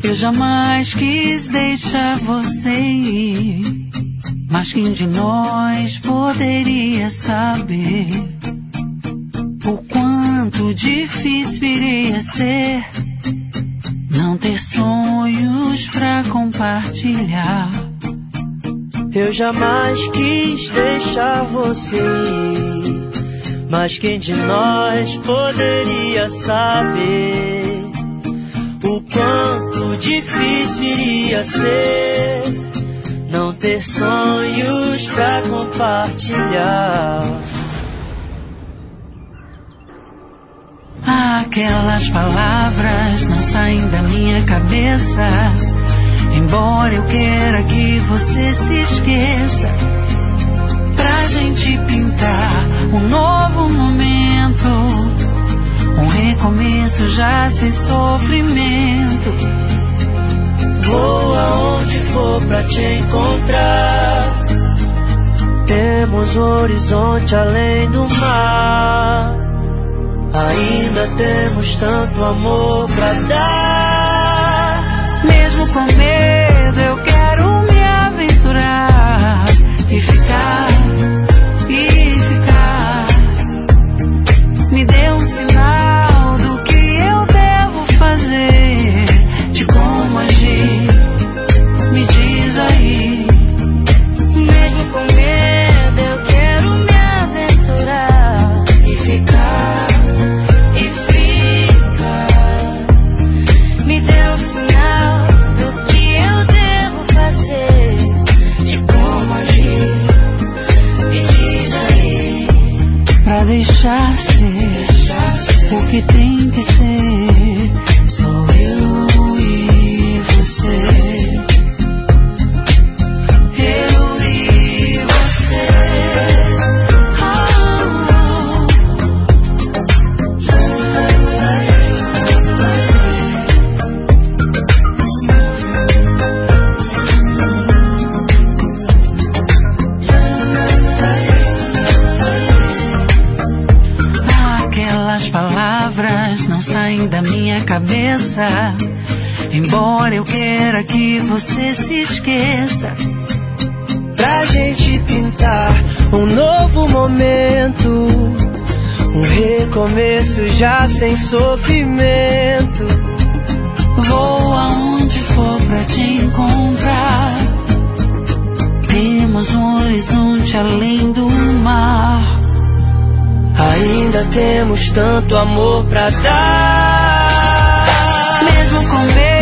Eu jamais quis deixar você ir, mas quem de nós poderia saber o quanto difícil iria ser não ter sonhos pra compartilhar. Eu jamais quis deixar você ir, mas quem de nós poderia saber o quanto difícil iria ser não ter sonhos pra compartilhar. Aquelas palavras não saem da minha cabeça, embora eu queira que você se esqueça, pra gente pintar um novo momento, um recomeço já sem sofrimento. Vou aonde for pra te encontrar, temos um horizonte além do mar, ainda temos tanto amor pra dar. Mesmo com medo eu quero me aventurar e ficar. Me dê um sinal do que eu devo fazer, de como agir, me diz aí. Mesmo com medo eu quero me aventurar e ficar. Me dê um sinal do que eu devo fazer, de como agir, me diz aí. Pra deixar ser o que tem que ser, sou eu e você. Eu e você. Palavras não saem da minha cabeça, embora eu queira que você se esqueça, pra gente pintar um novo momento, um recomeço já sem sofrimento. Vou aonde for pra te encontrar, temos um horizonte além do mar, ainda temos tanto amor pra dar. Mesmo com medo